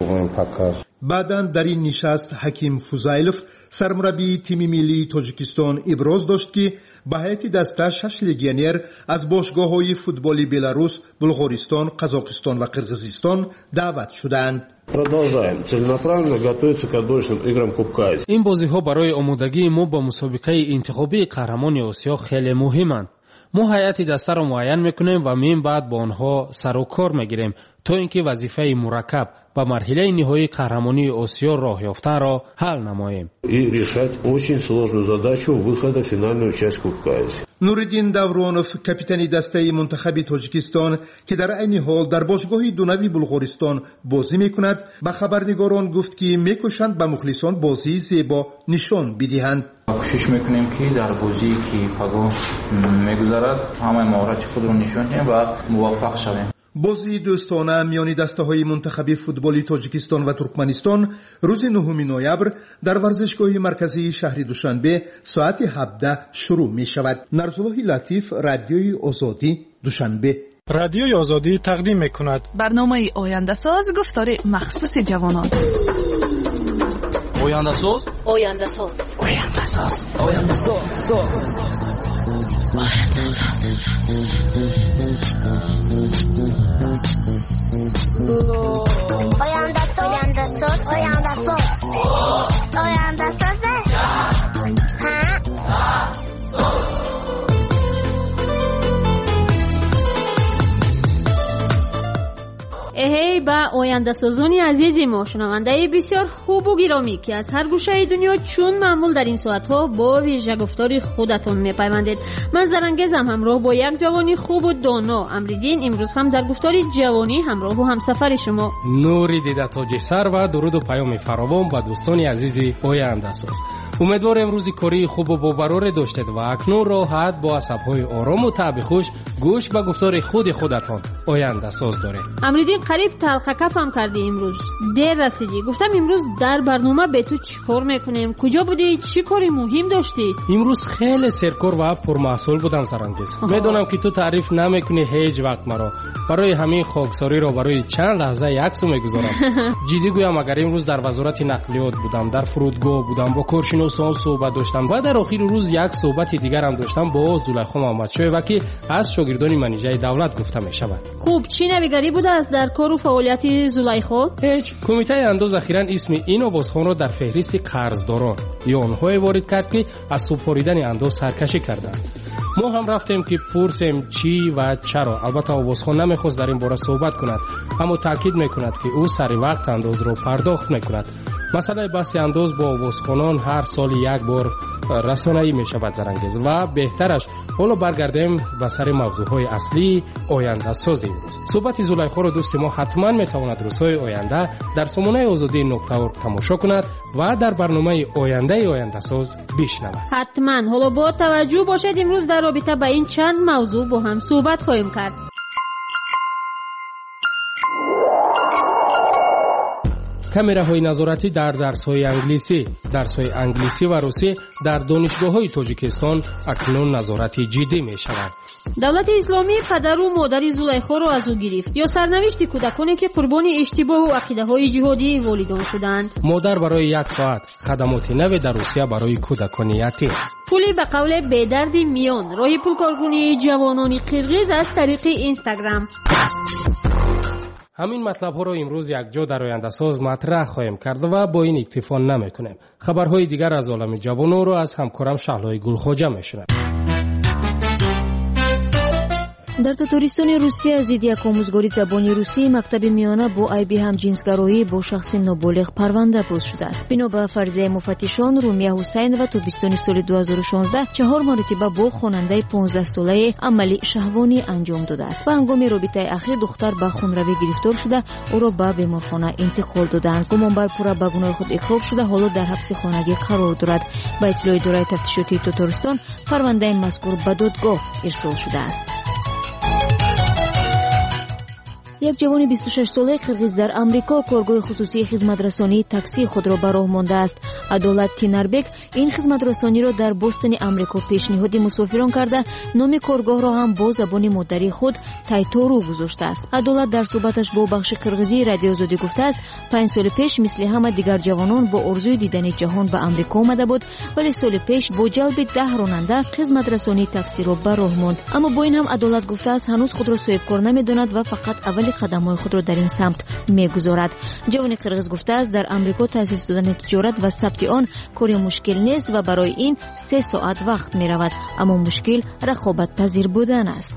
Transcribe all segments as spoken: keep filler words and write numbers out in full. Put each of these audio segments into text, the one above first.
делаем показ. بعداً در این نشست حکیم فوزایلوف سرمربی تیم ملی تاجیکستان ابراز داشت که به هیئت دسته شش لگیونر از باشگاه‌های فوتبالی بلاروس، بلغارستان، قزاقستان و قرقیزستان دعوت شدند. Продолжаем целенаправленно готовиться к отборочным играм Кубка Азии. این بازی‌ها برای آمادگی ما با مسابقه انتخابی قهرمانی آسیا خیلی مهمند. ما هیئت دسته را معین میکنیم و من بعد با آنها سر و کار میگیریم تا اینکه وظیفه مرکب و مرحله نهایی قهرمانی آسیا راه یافتن را حل نماییم. И решать очень сложную задачу выхода в финальную часть Кубка Азии. نوردین دورانوف کاپیتان دسته منتخب تاجیکستان که در عین حال در باشگاه دونوی بلغارستان بازی میکند به خبرنگاران گفت که میکوشند به مخلصان بازی زیبا نشان بدهند. کوشش میکنیم که در بازی که پگاه میگذرد همه مهارت خود را نشان دهیم و موفق شویم. بازی دوستانه میان دسته‌های منتخب فوتبالی تاجیکستان و ترکمنستان روز نهم نوامبر در ورزشگاه مرکزی شهر دوشنبه ساعت هفده شروع می شود. نرزالله لطیف، رادیوی آزادی، دوشنبه. رادیوی آزادی تقدیم میکند برنامه آینده ساز، گفتار مخصوص جوانان. آینده ساز، آینده ساز، آینده ساز، آینده ساز، آینده ساز، آینده ساز، آینده ساز. اهی با آینده سازانی عزیزی ما، شنونده بسیار خوب و گرامی که از هر گوشه دنیا چون معمول در این ساعتها با ویژه گفتار خودتون میپیوندید. من زرنگزم همراه با یک جوانی خوب و دانا. امریدین امروز هم در گفتار جوانی همراه و همسفر شما. نوری دیده تاج سر و درود و پیام فراوان با دوستان عزیزی آینده ساز. امیدوارم امروز کاری خوب و باورور داشتید و اکنون راحت با عصب‌های آرام و طبع خوش گوش به گفتار خود خودتان آینده ساز دارید. امریدین قریب تلخ کفم کردی امروز. دیر رسیدی. گفتم امروز در برنامه به تو چیکار میکنیم؟ کجا بودی؟ چی کاری مهم داشتی؟ امروز خیلی سرکار و پرمحصول بودم زرنگز. میدونم که تو تعریف نمیکنی هیچ وقت مرا. برای همین خاکساری را برای چند لحظه عکسو میگذارم. جدی گویم اگر امروز در وزارت نقلیات بودم، در فرودگاه بودم، با کارشناسان صحبت داشتم و در آخر روز یک صحبت دیگر هم داشتم با زلیخا محمدشاه که از شاگردان منیژه دولت گفته می شود. خوب، چی نویگری بوده از در کار و فعالیت زلیخا؟ هیچ. کمیته انداز اخیراً اسم این آوازخوان را در فهرست قرضداران یا آنهای وارد کرد که از سپاریدن انداز سرکشی کردند. ما هم رفتیم که پرسیم چی و چرا. البته آوازخوان نمیخواست در این باره صحبت کند، اما تاکید میکند که او سر وقت انداز را پرداخت میکند. مسئله بحث انداز با آوازخوانان هر سال یک بار رسانه‌ای میشود زرنگز و بهترش حالا برگردیم به سر موضوعهای اصلی آینده ساز امروز. صحبت زلیخا را دوست ما حتما میتواند روزهای آینده در سامانه آزادی نقطه اورگ تماشا کند و در برنامه آینده آینده ساز بشنود. حتما. حالا با توجه باشید امروز در رابطه با این چند موضوع با هم صحبت خواهیم کرد. کامراهای نظارتی در درس‌های انگلیسی، درس‌های انگلیسی و روسی در دانشگاه‌های تاجیکستان اکنون نظارتی جدی می‌شود. دولت اسلامی پدر و مادر زلیخا را از او گرفت یا سرنوشت کودکانی که قربان اشتباه و عقیده‌های جهادی والدان شدند. مادر برای یک ساعت، خدمات نو در روسیه برای کودکان یتیم. پولی به قول بیدرد میان، راه پولکارگونی جوانان قرقیز از طریق اینستاگرام. همین مطلب ها را امروز یک جا در آینده ساز مطرح خواهیم کرد و با این اکتفا نمیکنیم. خبرهای دیگر از عالم جوانان را از همکارم شهلای گلخواجه میشنویم. در تاتارستان روسیه ضد یک آموزگاری زبانی روسی مکتب میانه با عیب همجنسگرایی با شخص نابالغ پرونده باز شده است. بنا به فرضیه مفتشان رومیه حسین و تابستان سال دو هزار و شانزده چهار مرتبه با خواننده پانزده ساله عملی شهوانی انجام داده است. به هنگام رابطه اخیر دختر به خونروی گرفتار شده او را به بیمارخانه انتقال دادند. گمانبر پورا به گناه خود اقرار شده حالا در حبس خانگی قرار دارد. به اطلاع اداره تفتیشاتی تاتارستان پرونده مذکور به دادگاه ارسال شده است. یک جوان بیست و شش ساله قرغیز در آمریکا کارگاه خصوصی خدمترسانی تاکسی خود را به راه مانده است. عدالت تینربک این خدمترسانی را در بوستون آمریکا پیشنهاد مسافران کرده نام کارگاه را هم با زبان مادری خود تایتورو گذاشته است. عدالت در صحبتش با بخش قرغیزی رادیو آزادی گفته است پنج سال پیش مثل همه دیگر جوانان با آرزوی دیدن جهان به آمریکا آمده بود، ولی سال پیش با جلب ده راننده خدمترسانی تاکسی را به راه ماند. اما با این هم عدالت گفته است هنوز خود را صاحبکار نمی‌داند و فقط اولی قدم‌های خود را در این سمت می‌گذارد. جوان قرغیز گفته است در آمریکا تأسیس دادن تجارت و ثبت آن کاری مشکل نیست و برای این سه ساعت وقت می‌رود، اما مشکل رقابت پذیر بودن است.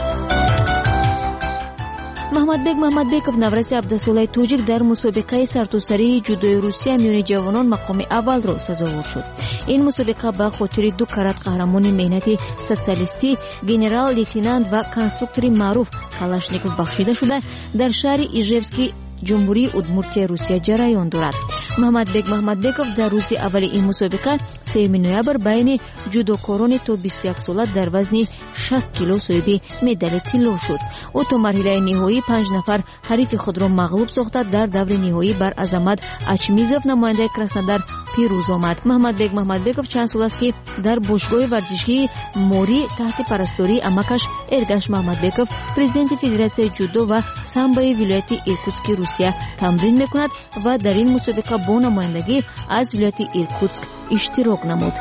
محمدبек محمدбеков навраси абдусолаи тоҷик дар мусобиқаи сартосарии ҷудои Русия миёни ҷавонон мақоми аввалро сазовор шуд. ин мусобиқа ба хотири ду карат қаҳрамони меҳнати социалистӣ генерал-лейтенант ва конструктори маъруф Калашников бахшида шуда дар шаҳри Ижевский ҷумҳурии Удмуртияи Русия ҷараён дорад. محمدбек محمدбеков дар рӯзи аввали ин мусобиқа сеюми ноябр байни ҷудокорони то бисту як сола дар вазни шаст кило соҳиби медали тилло шуд. ӯ то марҳилаи ниҳоӣ панҷ нафар ҳарифи худро мағлуб сохта дар даври ниҳоӣ бар Азамат Ачмизов намояндаи Краснодар пирӯз омад. محمدбек محمدбеков чанд сол аст ки дар бошгоҳи варзишии Мори таҳти парастории амакаш Эргаш Маҳмадбеков президенти Федератсияи ҷудо ва самбои вилояти Иркутски Русия тамрин мекунад ва дар ин мусобиқа бо намояндагӣ аз вилояти Иркутск иштирок намуд.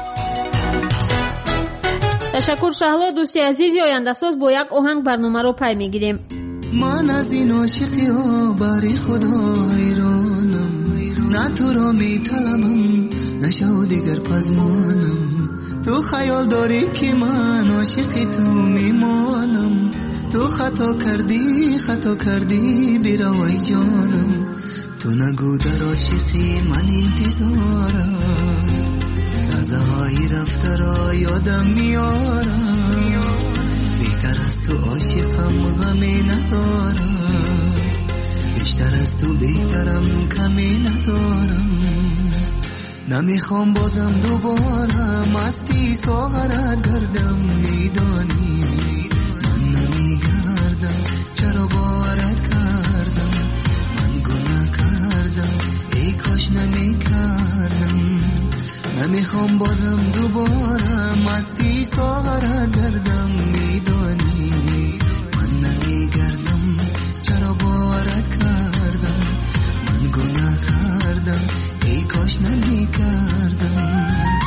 ташаккур Шаҳло. дӯсти азизи ояндасоз бо як оҳанг барномаро пай мегирем. من از این عاشقی ها بری خدا حیرانم، نه تو را می طلبم نشو دیگر پزمانم. تو خیال داری که من عاشقی تو میمانم، تو خطا کردی خطا کردی بیروی جانم. تو نگو در عاشقی من انتظارم، لحظه های رفته را یادم میارم. بیشتر از تو عاشقم غمی ندارم، بیشتر از تو بهترم کمی ندارم. نمیخوام بازم دوباره مستی ساغرت گردم، میدانی من نمیگردم چرا باورت کردم. من گناه کردم ای کاش نمیکردم. نمیخوام بازم دوباره مستی ساغرت گردم، میدانی من نمیگردم چرا باورت کردم. من گناه کردم ای کاش نمیکردم.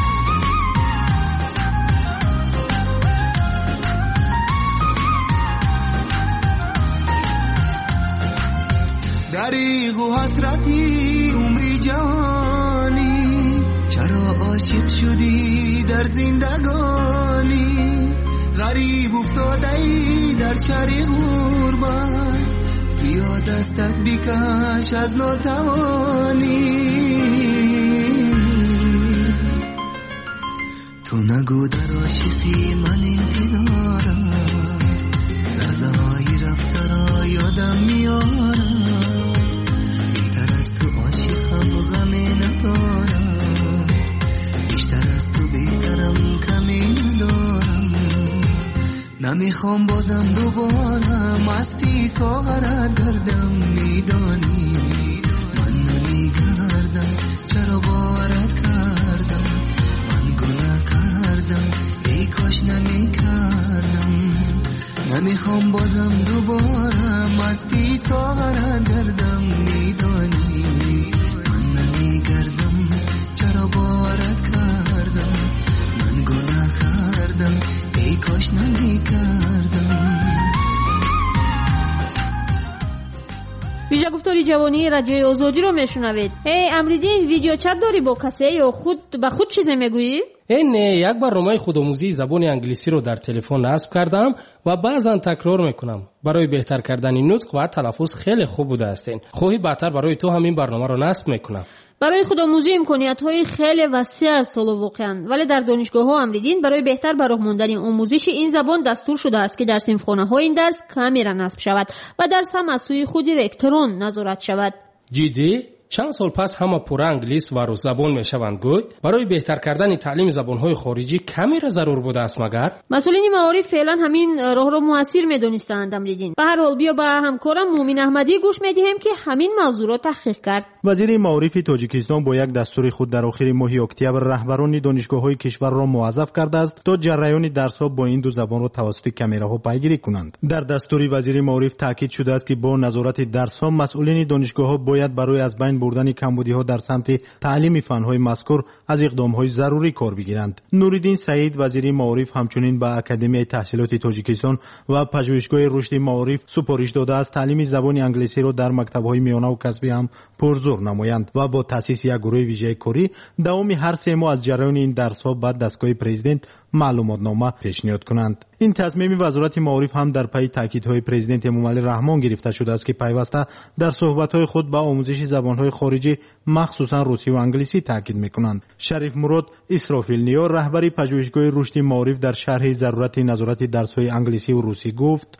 دریغ و حسرتی عمری جوانی، چرا عاشق شدی در زندگانی. غریب افتاده ای در شهر غربت، بیا دستت بکش از ناتوانی. تو نگو در عاشقی من انتظارم، لحظه های رفته را یادم میارم. بیشتر از تو عاشقم غمی ندارم، بیشتر از تو بهترم کمی ندارم. نمیخوام بازم دوباره مستی ساغرت گردم، میدانی من نمیگردم چرا باورت کردم. من گناه کردم ای کاش نمیکردم. نمیخوام بازم دوباره مستی ساغرت گردم، میدانی من نمیگردم چرا باورت کردم. من گناه کردم ای کاش نمیکردم. ویژه گفتاری جوانی رادیوی آزادی رو میشنوید. هی امریدین ویدیو چت داری با کسی یا خود به خود چیزی میگویی؟ این یک برنامه خودآموزی زبان انگلیسی رو در تلفن نصب کردم و بعضا تکرار میکنم. برای بهتر کردن نطق و تلفظ خیلی خوب بوده هستین. خواهی بهتر برای تو همین برنامه رو نصب میکنم. برای خودآموزی امکانیت‌های خیلی وسیع است واقعا، ولی در دانشگاه‌ها امریدین برای بهتر به راه ماندن آموزش این زبان دستور شده است که در صنفخانه‌های این درس کاملا نصب شود و درس هم از سوی خود رکتران نظارت شود. جدی؟ چند سال پس همه پورا انگلیس و روس زبان میشوند گوی برای بهتر کردن تعلیم زبانهای خارجی کمی را ضرور بوده است مگر؟ مسئولین معارف فعلا همین راه را موثر میدونستند امریدین. به هر حال بیا با همکارم مومن احمدی گوش میدیم که همین موضوع را تحقیق کرد. وزیر معارف تاجیکستان با یک دستور خود در آخر ماه اکتبر رهبران دانشگاه‌های کشور را موظف کرده است تا جریان درس‌ها با این دو زبان را توسط کامراها پیگیری کنند. در دستور وزیر معارف تاکید شده است که با نظارت درس‌ها مسئولین دانشگاه‌ها باید برای از بین بردن کمبودی‌ها در سمت تعلیم فن‌های مذکور از اقدام‌های ضروری کار بگیرند. نوریدین سعید وزیر معارف همچنین به اکادمی تحصیلات تاجیکستان و پژوهشگاه رشد معارف سپارش داده است تعلیم زبان انگلیسی را در مکتب‌های میانه و کسبی هم پرزور نمایند و با تأسیس یک گروه ویژه کاری دوام هر سه ماه از جریان این درس‌ها بعد دستگاه پرزیدنت معلوماتنامه پیشنهاد کنند. این تصمیم وزارت معارف هم در پی تاکیدهای پرزیدنت امامعلی رحمان گرفته شده است که پیوسته در صحبت‌های خود با آموزش زبان‌های خارجی مخصوصا روسی و انگلیسی تاکید می‌کنند. شریف مراد اسرافیل نیا رهبر پژوهشگاه رشد معارف در شرح ضرورت نظارت درس‌های انگلیسی و روسی گفت: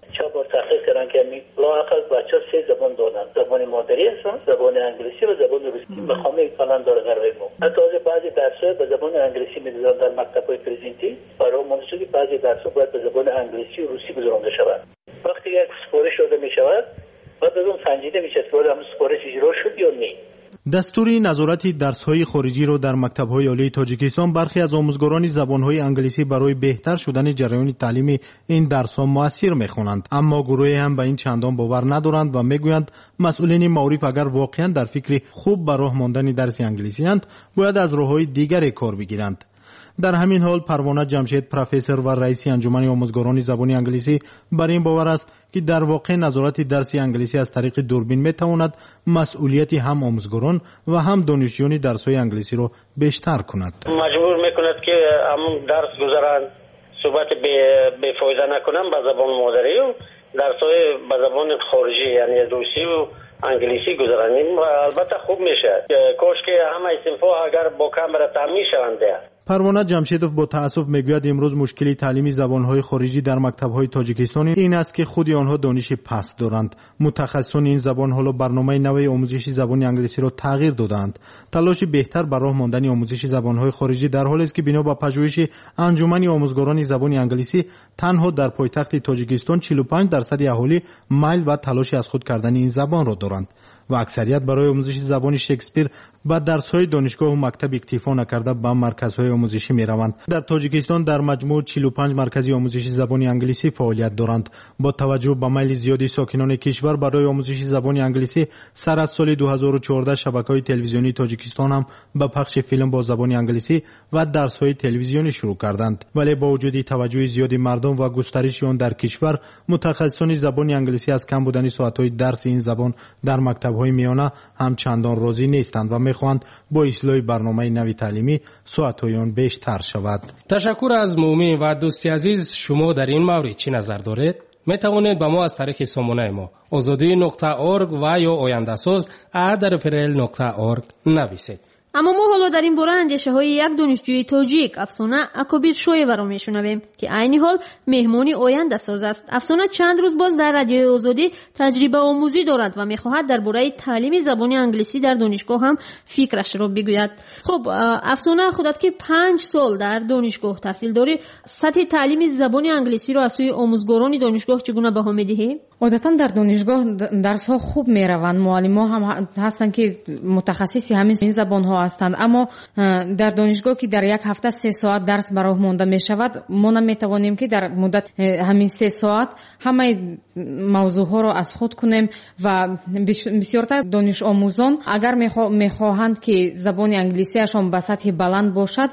بچه سه زبان دارن، زبان مادری هستن، زبان انگلیسی و زبان روسی. مقام کلان داره غربی ما. حتی بعضی درس‌ها به زبان انگلیسی می‌دادن در مکتب‌های پرزنتی، برای مناسبی بعضی درس‌ها باید به زبان انگلیسی و روسی گذرانده شود. وقتی یک سپارش داده می‌شود، بعد از اون سنجیده میشه که آیا سپارش اجرا شد یا نه. دستور نظارت درس‌های خارجی را در مکتب‌های عالی تاجیکستان برخی از آموزگاران زبان‌های انگلیسی برای بهتر شدن جریان تعلیم این درس‌ها مؤثر می‌خوانند، اما گروهی هم به این چندان باور ندارند و می‌گویند مسئولین معارف اگر واقعاً در فکر خوب به راه ماندن درس انگلیسی اند باید از راه‌های دیگری کار بگیرند. در همین حال پروانه جمشید پروفسور و رئیس انجمن آموزگاران زبان انگلیسی بر این باور است که در واقع نظارت درس انگلیسی از طریق دوربین میتواند مسئولیت هم آموزگاران و هم دانشجویان درس‌های انگلیسی را بیشتر کند. مجبور میکند که همون درس گذارن صحبت به فایده نکنن به زبان مادری و درس‌های به زبان خارجی یعنی روسی و انگلیسی گذارن. این البته خوب میشه. کاش که همه صنف‌ها اگر با کامرا تامین شوند. پروانه جمشیدوف با تأسف میگوید امروز مشکلی تعلیمی زبانهای خارجی در مکتب‌های تاجیکستان این است که خود آنها دانش پست دارند. متخصصان این زبان حالا برنامه نوی آموزش زبان انگلیسی را تغییر دادند. تلاش بهتر برای راه ماندن آموزش زبانهای خارجی در حالی است که بنا به پژوهش انجمن آموزگاران زبان انگلیسی تنها در پایتخت تاجیکستان چهل و پنج درصد اهالی میل و تلاش از خود کردن این زبان را دارند و اکثریت برای آموزش زبان شکسپیر و درس‌های دانشگاه و مکتب اکتفا نکرده به مرکزهای آموزشی می‌روند. در تاجیکستان در مجموع چهل و پنج مرکز آموزش زبان انگلیسی فعالیت دارند. با توجه به میل زیادی ساکنان کشور برای آموزش زبان انگلیسی، سر از سال دو هزار و چهارده شبکه‌های تلویزیونی تاجیکستان هم به پخش فیلم با زبان انگلیسی و درس‌های تلویزیونی شروع کردند. ولی با وجود توجه زیادی مردم و گسترش آن در کشور، متخصصان زبان انگلیسی از کم بودن ساعت‌های درس این زبان در مکتب‌های میانه هم چندان راضی نیستند و می‌خواهند با اصلاح برنامه نوی تعلیمی ساعت‌های آن بیشتر شود. تشکر از مومن و دوستی عزیز. شما در این مورد چی نظر دارید؟ می توانید با ما از طریق سامانه ما آزادی نقطه اورگ و یا آینده‌ساز ات پرل نقطه اورگ نویسید. اما ما حالا در این باره اندیشه های یک دانشجوی تاجیک افسانه اکابیر شویه را میشنویم که عین حال مهمانی آینده ساز است. افسانه چند روز باز در رادیوی آزادی تجربه آموزی دارد و میخواهد درباره تعلیم زبان انگلیسی در دانشگاه هم فکرش را بگوید. خب افسانه خودت که پنج سال در دانشگاه تحصیل داری، سطح تعلیم زبان انگلیسی را از سوی آموزگاران دانشگاه چگونه بها میدهی؟ عادتا در دانشگاه درس ها خوب میروند، معلم ها هم هستند که متخصصی همین این زبان ها هستند، اما در دانشگاه که در یک هفته سه ساعت درس برای مانده می شود، ما نمیتوانیم که در مدت همین سه ساعت همه موضوع ها را از خود کنیم و بسیارتر دانش آموزان اگر میخواهند که زبان انگلیسی اشان به سطح بلند باشد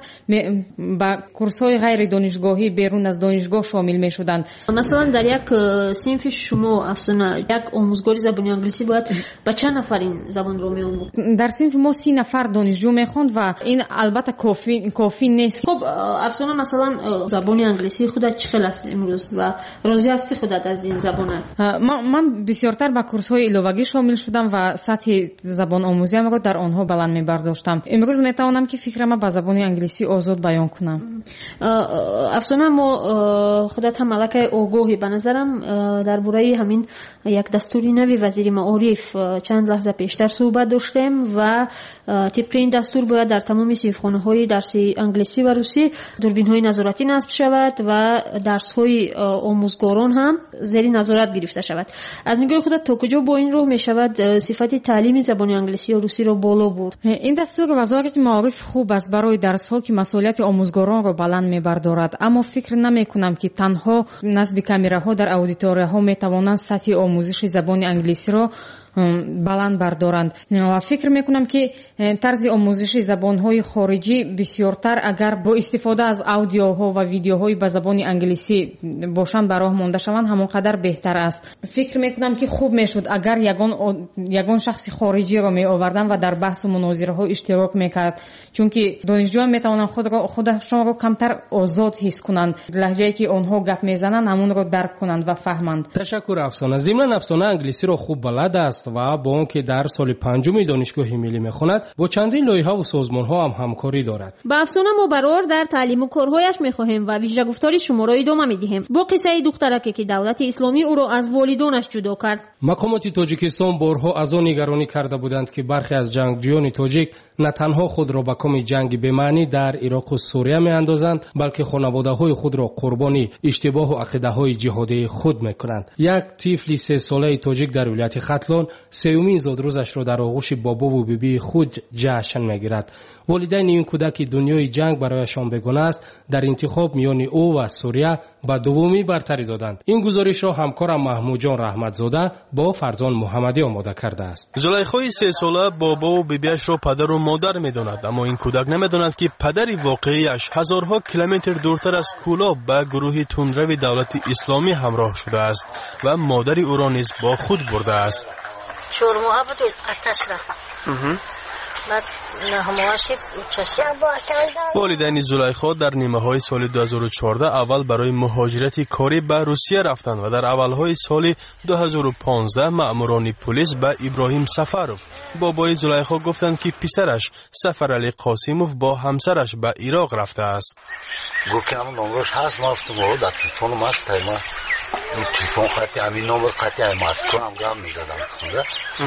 با کورس های غیر دانشگاهی بیرون از دانشگاه شامل می شدند. مثلا در یک صنف شما افسانه یک آموزگار زبان انگلیسی باید با چند نفر این زبان رو می‌آموزد؟ در صنف ما سی نفر دانشجو میخوند و این البته کافی کافی نیست. خب افسانه مثلا زبان انگلیسی خودت چه خیلی است امروز و راضی هستی خودت از این زبان؟ من من بسیارتر با کورس های الوگی شامل شدم و سطح زبان آموزی هم در آنها بلند می‌برداشتم. امروز میتوانم که فکرم با زبان انگلیسی آزاد بیان کنم. افسانه ما خودت هم ملکه آگاهی به نظرم درباره همین یک دستور نوی وزیر معارف چند لحظه پیشتر صحبت داشتیم و طبق این دستور باید در تمام صنفخانه‌های درس انگلیسی و روسی دوربین‌های نظارتی نصب شود و درس‌های آموزگاران هم زیر نظارت گرفته شود. از نگاه خودت تا کجا با این رو می‌شود صفت تعلیم زبان انگلیسی و روسی رو بالا برد؟ این دستور وزارت معارف خوب است برای درس‌ها که مسئولیت آموزگاران رو بلند می‌بردارد، اما فکر نمی‌کنم که تنها نصب کامراها در اودیتوریاها می‌توانند سطح آموزش زبان انگلیسی رو بلند بردارند و فکر میکنم که طرز آموزش زبانهای خارجی بسیارتر اگر با استفاده از آدیوها و ویدیوهای به زبان انگلیسی باشند به راه مانده شوند همانقدر بهتر است. فکر میکنم که خوب میشد اگر یگان یگان شخص خارجی را می آوردن و در بحث و مناظره ها اشتراک میکرد، چون که دانشجویان میتوانند خود را خودشان را کمتر آزاد حس کنند، لهجه‌ای که آنها گپ میزنند همون را درک کنند و فهمند. تشکر افسانه. ضمن افسانه انگلیسی را خوب بلد است و با آنکه در سال پنجم دانشگاه ملی میخواند با چندین لایحه و سازمان‌ها هم همکاری دارد. با افسانه ما برار در تعلیم و کارهایش میخواهیم و ویژه گفتاری شما را ادامه میدهیم با قصه دخترکی که دولت اسلامی او را از والدانش جدا کرد. مقامات تاجیکستان بارها از آن نگرانی کرده بودند که برخی از جنگجویان تاجیک نه تنها خود را به کام جنگ بمعنی در عراق و سوریه میاندازند، بلکه خانواده‌های خود را قربانی اشتباه و عقیده‌های جهادی خود میکنند. یک طفل سه ساله تاجیک در ولایت ختلان سومین زادروزش را در آغوش بابا و بیبی خود جشن میگیرد. والدین این کودک دنیای جنگ برایشان بیگانه است، در انتخاب میان او و سوریه به دومی برتری دادند. این گزارش را همکارم محمود جان رحمتزاده با فرزان محمدی آماده کرده است. زلیخای سه ساله بابا و بیبیش را پدر و مادر میداند، اما این کودک نمیداند که پدری واقعیش هزارها کیلومتر دورتر از کولاب به گروه تندرو دولت اسلامی همراه شده است و مادری او را نیز با خود برده است. چهار ماه بود آتش رفت. بعد نهماشید چشم با کردن. والدین زلیخا در نیمه های سال دو هزار و چهارده اول برای مهاجرت کاری به روسیه رفتند و در اول های سال دو هزار و پانزده مأموران پلیس به ابراهیم سفروف بابای زلیخا گفتند که پسرش سفرعلی قاسیموف با همسرش به عراق رفته است. گفتم نمرش هست، ما رفتم و در تلفن ما است، ما تلفن خطی همین نمبر خطی هم است کنم گام میزدم.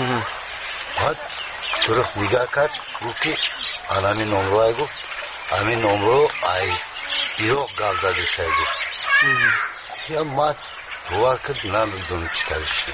بعد طرف نگاه کرد گفت که همین نمرو های گفت همین نمرو ای عراق گام زده شد گفت یا ما باور کرد نمیدونم چی کارش.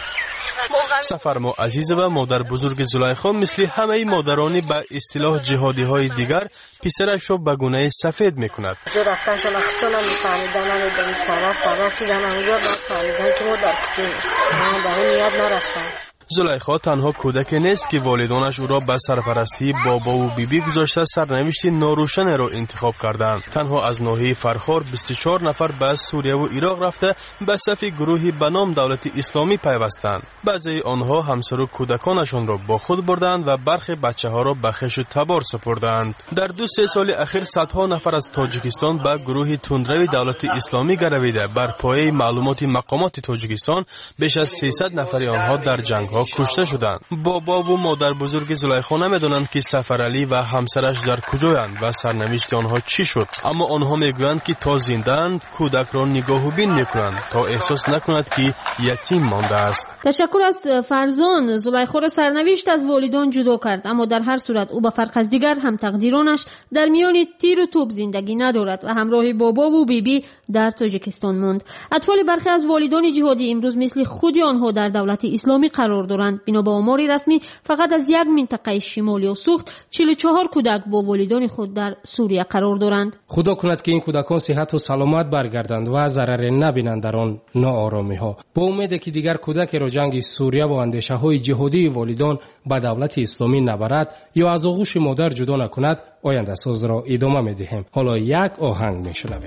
سفرمو عزیزه و مادر بزرگ زلیخا مثل همه مادرانی به اصطلاح جهادی های دیگر پسرش را به گونه سفید میکند. جو رفتن شناخت چون نمیفهمیدن نمیدونم طرف رسیدن همینجا باید فهمیدن که ما در کتیم ما در این نیاد نرفتن. زلیخا تنها کودک نیست که والدانش او را به سرپرستی بابا و بیبی گذاشته سرنوشت ناروشن را انتخاب کردند. تنها از ناحیه فرخار بیست و چهار نفر به سوریه و عراق رفته به صف گروهی به نام دولت اسلامی پیوستند. بعضی آنها همسر و کودکانشان را با خود بردند و برخی بچه ها را به خویش و تبار سپردند. در دو سه سال اخیر صدها نفر از تاجیکستان به گروه تندرو دولت اسلامی گرویده. بر پایه معلومات مقامات تاجیکستان بیش از سیصد نفر آنها در جنگ ها کشته شدند. بابا و مادر بزرگ زلیخا نمیدونند که سفرعلی و همسرش در کجایند و سرنوشت آنها چی شد، اما آنها میگویند که تا زنده‌اند کودک را نگاه و بین میکنند تا احساس نکند که یتیم مانده است. تشکر از فرزان. زلیخا را سرنوشت از والدان جدا کرد، اما در هر صورت او به فرق از دیگر هم تقدیرانش در میان تیر و توپ زندگی ندارد و همراه بابا و بیبی در تاجیکستان ماند. اطفال برخی از والدان جهادی امروز مثل خود آنها در دولت اسلامی قرار دارند. بنا به آمار رسمی فقط از یک منطقه شمالی و سوخت چهل و چهار کودک با والدان خود در سوریه قرار دارند. خدا کند که این کودکان صحت و سلامت برگردند و ضرر نبینند در آن ناآرامی ها. با امید که دیگر کودک را جنگ سوریه با اندیشه های جهادی والدان به دولت اسلامی نبرد یا از آغوش مادر جدا نکند، آینده ساز را ادامه می‌دهیم. حالا یک آهنگ میشنویم.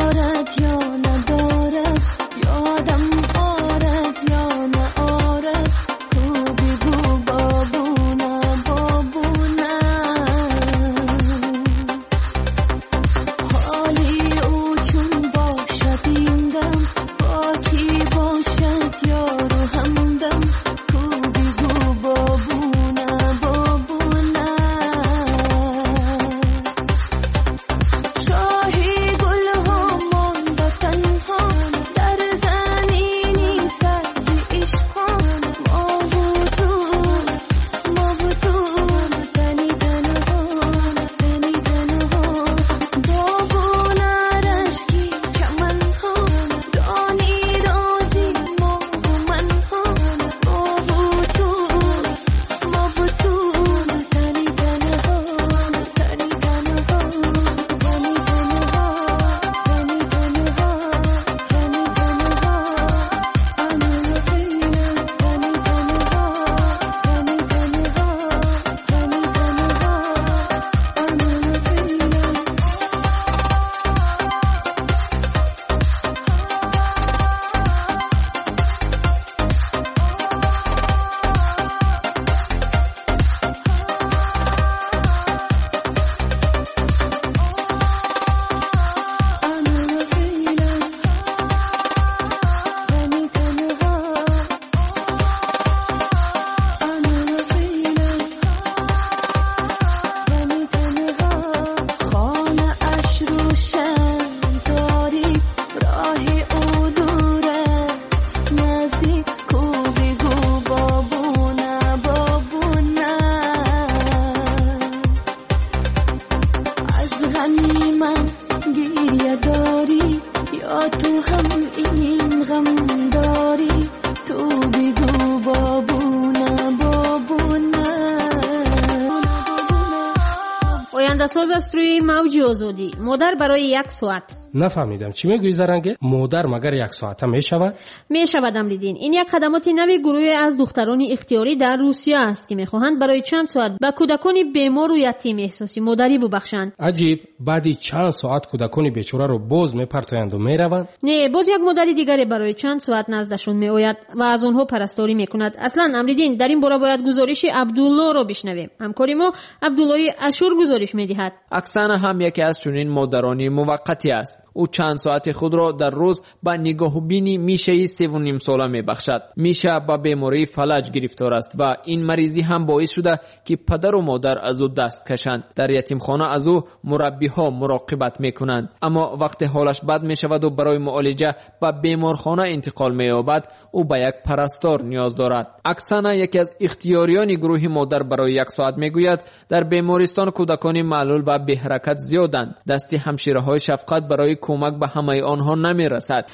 یادم آرد یا نه آرد یا تو هم این غم داری تو بگو بابونه بابونه. آینده ساز است روی موج آزادی. مادر برای یک ساعت. نفهمیدم چی میگویی زرنگه؟ مادر مگر یک ساعت می شود؟ می شود امریدین. این یک خدمات نوی گروه از دختران اختیاری در روسیه است که میخواهند برای چند ساعت به کودکان بیمار و یتیم احساسی مادری ببخشند. عجیب، بعدی چند ساعت کودکان بیچاره رو باز میپرتایند و میروند؟ نه، باز یک مادری دیگری برای چند ساعت نزدشون میآید و از آنها پرستاری میکند. اصلا امریدین در این باره باید گزارش عبدالله رو بشنویم. همکاری ما عبدالله اشور گزارش میدهد. اکسانا هم یکی از چنین مادرانی موقتی است. او چند ساعت خود را در روز با نگاه بینی میشه سه و نیم ساله میبخشد. میشه با بیماری فلج گرفتار است و این مریضی هم باعث شده که پدر و مادر از او دست کشند. در یتیمخانه از او مربی ها مراقبت میکنند، اما وقتی حالش بد میشود و برای معالجه به بیمارخانه انتقال مییابد او به یک پرستار نیاز دارد. اکسانا یکی از اختیاریان گروه مادر برای یک ساعت میگوید در بیمارستان کودکان معلول و بی حرکت زیادند. دستی همشیره‌های شفقت برای کمک به همه آنها نمیرسد.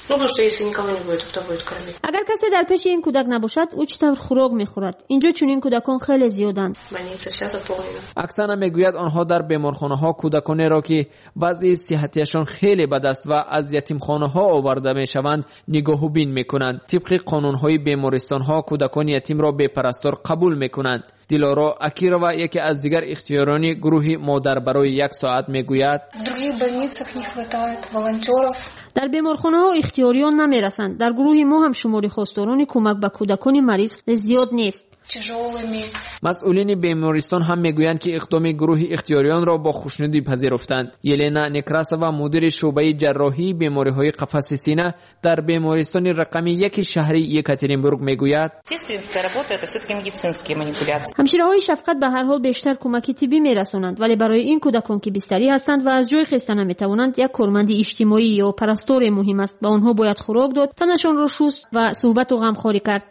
اگر کسی در پیش این کودک نباشد او چطور خوراک میخورد؟ اینجا چنین کودکان خیلی زیادند. اکسانا میگوید آنها در بیمارخانه ها کودکانی را که وضع صحتیشان خیلی بد است و از یتیمخانه ها آورده میشوند نگاه بین میکنند. طبق قانون های بیمارستان ها کودکان یتیم را به پرستار قبول میکنند. دیلارا اکیرова یکی از دیگر اختیاران گروه مادر برای یک ساعت میگوید در بیمارخانه ها اختیاریان نمیرسند. در گروه ما هم شماری خواستاران کمک به کودکان مریض زیاد نیست. مسئولین بیمارستان هم میگویند که اقدام گروه اختیاریان را با خوشنودی پذیرفتند. یلینا نکراسووا مدیر شعبه جراحی بیماری های قفس سینه در بیمارستان رقمی یک شهر یکاترینبورگ میگوید همشیره‌های شفقت به هر حال بیشتر کمک طبی میرسانند، ولی برای این کودکان که بستری هستند و از جای خسته نمیتوانند یک کارمند اجتماعی یا پرستار مهم است. به آنها باید خوراک داد، تنشان را شست و صحبت و غمخواری کرد.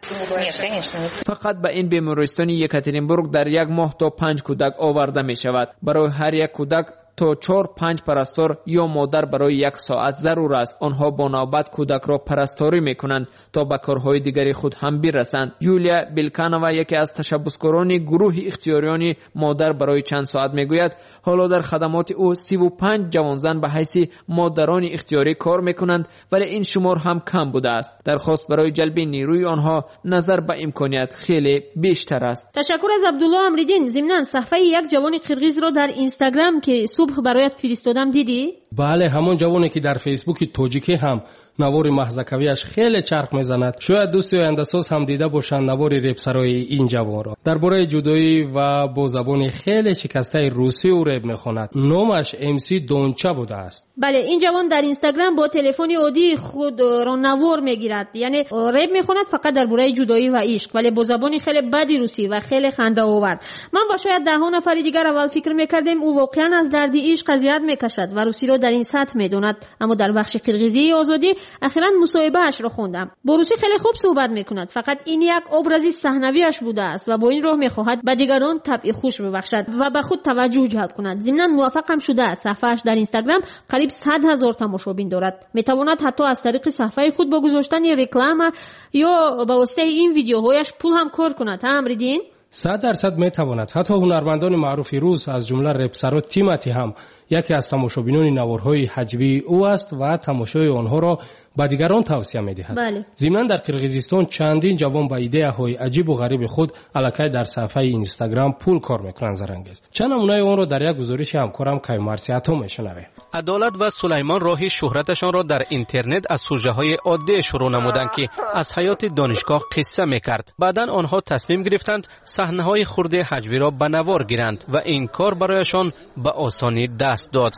فقط به این بیمارستان یکاترینبورگ در یک ماه تا پنج کودک آورده می شود. برای هر یک کودک تا چهار پنج پرستار یا مادر برای یک ساعت ضرور است. آنها با نوبت کودک را پرستاری می کنند تا به کارهای دیگری خود هم برسند. یولیا بیلکانووا یکی از تشبسکاران گروه اختیاریان مادر برای چند ساعت می گوید حالا در خدمات او سی و پنج جوانزن به حیث مادران اختیاری کار می کنند، ولی این شمار هم کم بوده است. درخواست برای جلب نیروی آنها نظر به امکانیت خیلی بیشتر است. تشکر از عبدالله امریدین. ضمناً صفحه یک جوان قرقیز را در اینستاگرام که صبح برایت فرستادم دیدی؟ بله، همون جوانی که در فیسبوک تاجیکی هم نوار محزکویش خیلی چرخ میزند. شاید دوستی آینده ساز هم دیده باشند نوار رپسرای این جوان را. درباره جدایی و با زبان خیلی شکسته روسی او رپ میخواند. نامش ام سی دونچا بوده است. بله، این جوان در اینستاگرام با تلفن عادی خود را نوار میگیرد، یعنی رپ میخواند فقط درباره جدایی و عشق، ولی با زبان خیلی بدی روسی و خیلی خنده آور. من و شاید ده ها نفر دیگر اول فکر میکردیم او واقعا از درد عشق اذیت میکشد و روسی را در این سطح میداند، اما در بخش قرقیزی آزادی اخیراً مصاحبه اش را خوندم. با روسی خیلی خوب صحبت میکند، فقط این یک ابرازی صحنویش بوده است و با این راه میخواهد به دیگران طبع خوش ببخشد و به خود توجه جلب کند. ضمناً موفق هم شده است. صفحه‌اش در اینستاگرام قریب صد هزار تماشابین دارد. میتواند حتی از طریق صفحه خود با گذاشتن رکلام یا با واسطه این ویدیوهایش پول هم کار کند. هم ریدین؟ صد درصد میتواند. حتی هنرمندان معروف روس از جمله رپسر تیماتی هم یکی از تماشابینان نوارهای هجوی او است و تماشای آنها را به دیگران توصیه می‌دهد. بله. ضمناً در قرقیزستان چندین جوان با ایده‌های عجیب و غریب خود الکی در صفحه اینستاگرام پول کار می‌کنند. زرنگیز چند نمونه آن را در یک گزارش همکارم کیمارسی عطا می‌شنویم. عدالت و سلیمان راهی شهرتشان را در اینترنت از سوژه‌های عادی شروع نمودند که از حیات دانشگاه قصه می‌کرد. بعداً آنها تصمیم گرفتند صحنه‌های خرد هجوی را به نوار گیرند و این کار برایشان به آسانی دست داد.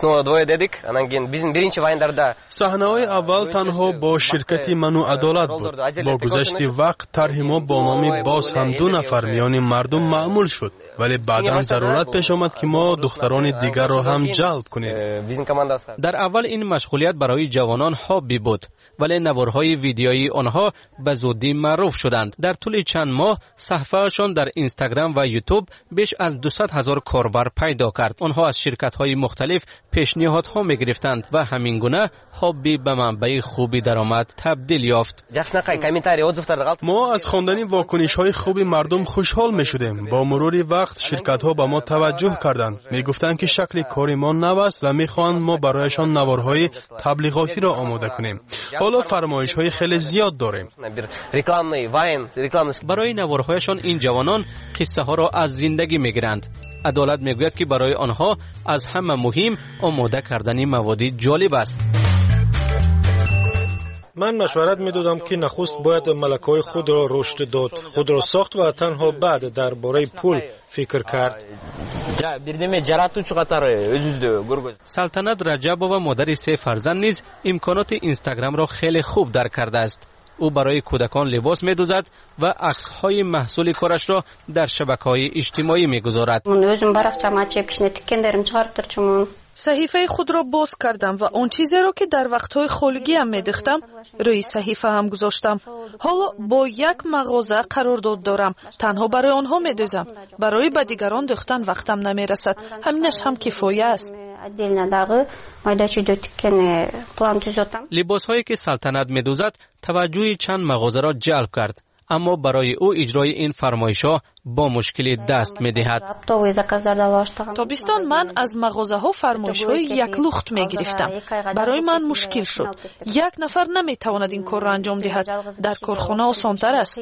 صحنه‌های اول تنها با شرکت من و عدالت بود. با گذشت وقت طرح ما با نام باز هم دو نفر میان مردم معمول شد ولی بعداً ضرورت پیش آمد که ما دختران دیگر را هم جلب کنیم. در اول این مشغولیت برای جوانان هابی بود، ولی نوارهای ویدیویی آنها به زودی معروف شدند. در طول چند ماه صفحه‌شان در اینستاگرام و یوتیوب بیش از دویست هزار کاربر پیدا کرد. آنها از شرکت‌های مختلف پیشنهادها می‌گرفتند و همین گونه هابی به منبع خوبی درآمد تبدیل یافت. ما از خواندن واکنش‌های خوب مردم خوشحال می‌شدیم. با مرور وقت شرکت‌ها به ما توجه کردند. می‌گفتند که شکل کار ما نو است و می‌خواهند ما برایشان نوارهای تبلیغاتی را آماده کنیم. حالا فرمایش‌های خیلی زیاد داریم. برای نوارهایشان این جوانان قصه ها را از زندگی میگیرند. عدالت میگوید که برای آنها از همه مهم آماده کردن مواد جالب است. من مشورت میدادم که نخست باید ملکه‌های خود را رشد داد، خود را ساخت و تنها بعد درباره پول فکر کرد. سلطنت رجبова مادر سه فرزند نیز امکانات اینستاگرام را خیلی خوب درک کرده است. او برای کودکان لباس می‌دوزد و عکس‌های محصول کارش را در شبکه‌های اجتماعی می‌گذارد. صحیفه خود را باز کردم و اون چیزی را که در وقتهای خولگی هم می‌داشتم روی صحیفه هم گذاشتم. حالا با یک مغازه قرارداد دارم، تنها برای آنها می‌دوزم. برای به دیگران دختن وقتم نمی‌رسد. همینش هم کفایه است. لباس‌هایی که سلطنت می‌دوزد توجه چند مغازه را جلب کرد، اما برای او اجرای این فرمایش‌ها با مشکلی دست می‌دهد. تابستان من از مغازه‌ها فرمایش‌های یک لخت می‌گرفتم. برای من مشکل شد. یک نفر نمی‌تواند این کار را انجام دهد. در کارخانه آسان‌تر است.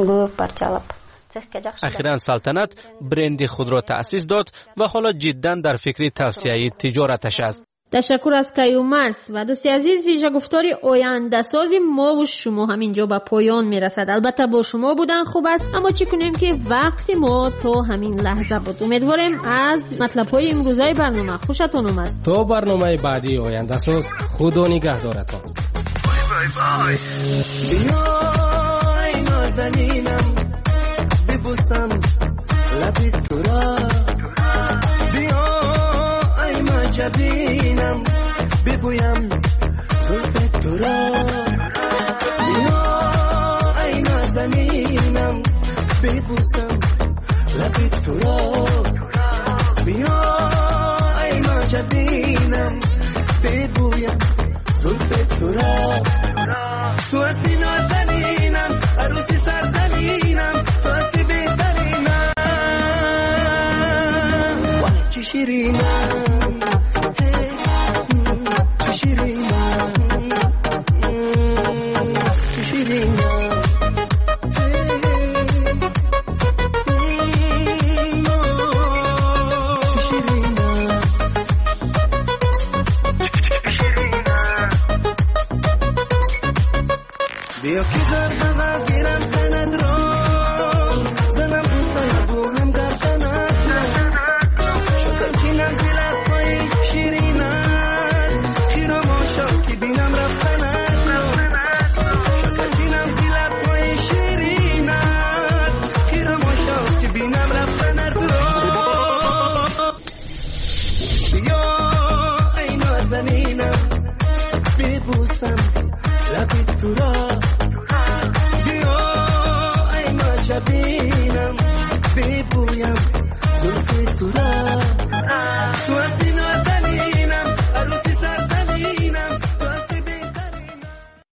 اخیراً سلطنت برند خود را تأسیس داد و حالا جداً در فکر توسعه تجارتش است. تشکر از کیومرس و دوستی عزیز. ویژه گفتاری آینده سازی ما و شما همینجا به پایان میرسد. البته با شما بودن خوب است، اما چی کنیم که وقتی ما تا همین لحظه بود. امیدواریم از مطلب های امروزهای برنامه خوشتون اومد. تا برنامه بعدی آینده ساز، خدا نگهدارتان. ببوسم لبی تو را، بیا ای مجبینم ببویم زلف تو را، بیا ای نازنینم ببوسم لبی تو را، بیا ای مجبینم ببویم زلف تو را. تو هستی نازنینم، عروسی سرزمینم، تو هستی بهترینم، چی شیرینم، چی شیرینم، چی شیرینم، چی شیرینم. بیا که زرده و گیرم